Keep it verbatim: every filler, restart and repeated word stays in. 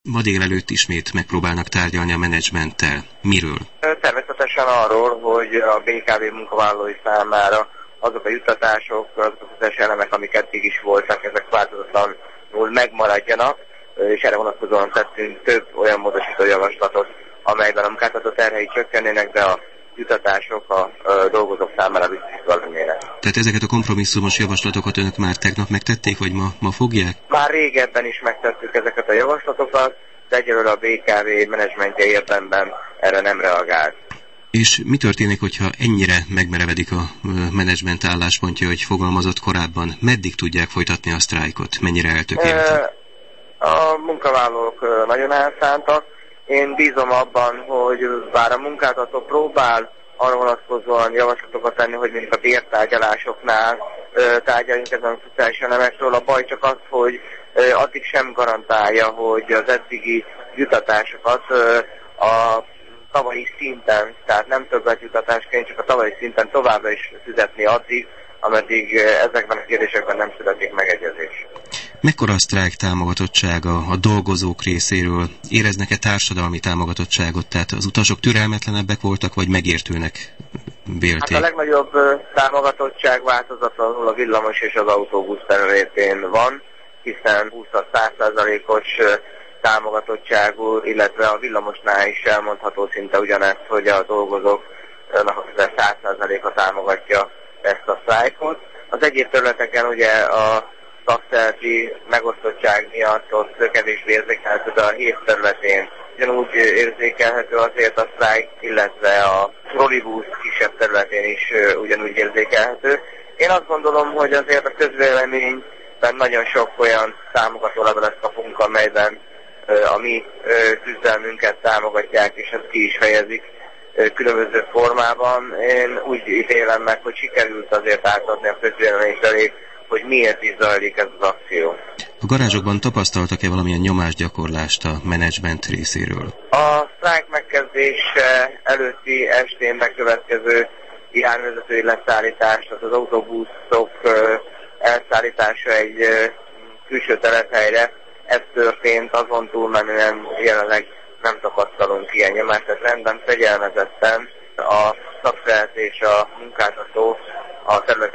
Ma délelőtt ismét megpróbálnak tárgyalni a menedzsmenttel. Miről? Természetesen arról, hogy a bé ká vé munkavállalói számára azok a juttatások, azok az elemek, amik eddig is voltak, ezek változatlanul megmaradjanak, és erre vonatkozóan tettünk több olyan módosító javaslatot, amelyben a munkáltató terhei csökkennének, de a jutatások a dolgozók számára biztosítva lennének. Tehát ezeket a kompromisszumos javaslatokat önök már tegnap megtették, vagy ma, ma fogják? Már régebben is megtettük ezeket a javaslatokat, de egyelőre a bé ká vé menedzsmentje érdemben erre nem reagált. És mi történik, hogyha ennyire megmerevedik a menedzsment álláspontja, hogy fogalmazott korábban? Meddig tudják folytatni a sztrájkot? Mennyire eltökéltek? A munkavállalók nagyon elszántak. Én bízom abban, hogy bár a munkáltató próbál arra vonatkozóan javaslatokat tenni, hogy mondjuk a bértárgyalásoknál tárgyaljunk ezen a szociális elemekről. A baj csak az, hogy addig sem garantálja, hogy az eddigi jutatásokat a tavalyi szinten, tehát nem többet jutatásként, csak a tavalyi szinten továbbra is fizetni addig, ameddig ezekben a kérdésekben nem születik megegyezés. Mekkora a sztrájk támogatottsága a dolgozók részéről? Éreznek-e társadalmi támogatottságot? Tehát az utasok türelmetlenebbek voltak, vagy megértőnek vélték? Hát a legnagyobb támogatottság változatlanul a villamos és az autóbusz területén van, hiszen húsz-száz százalékos támogatottságú, illetve a villamosnál is elmondható szinte ugyanezt, hogy a dolgozóknak száz százaléka támogatja ezt a sztrájkot. Az egyéb területeken ugye a szakszereti megosztottság miatt ott kevésbé érzékelhető, de a hét területén ugyanúgy érzékelhető azért a sztrájk, illetve a trollibusz kisebb területén is ugyanúgy érzékelhető. Én azt gondolom, hogy azért a közvéleményben nagyon sok olyan támogató levelet kapunk, amelyben a mi küzdelmünket támogatják, és ezt ki is fejezik különböző formában. Én úgy ítélem meg, hogy sikerült azért átadni a közvélemény felé, hogy miért is zajlik ez az akció. A garázsokban tapasztaltak-e valamilyen nyomásgyakorlást a menedzsment részéről? A sztrájk megkezdése előtti estén bekövetkező járművezetői leszállítás, tehát az autóbuszok elszállítása egy külső telephelyre, ez történt, azon túlmenően jelenleg nem tapasztalunk ilyen nyomást, tehát rendben fegyelmezetten a szakszervezet és a munkáltató a terület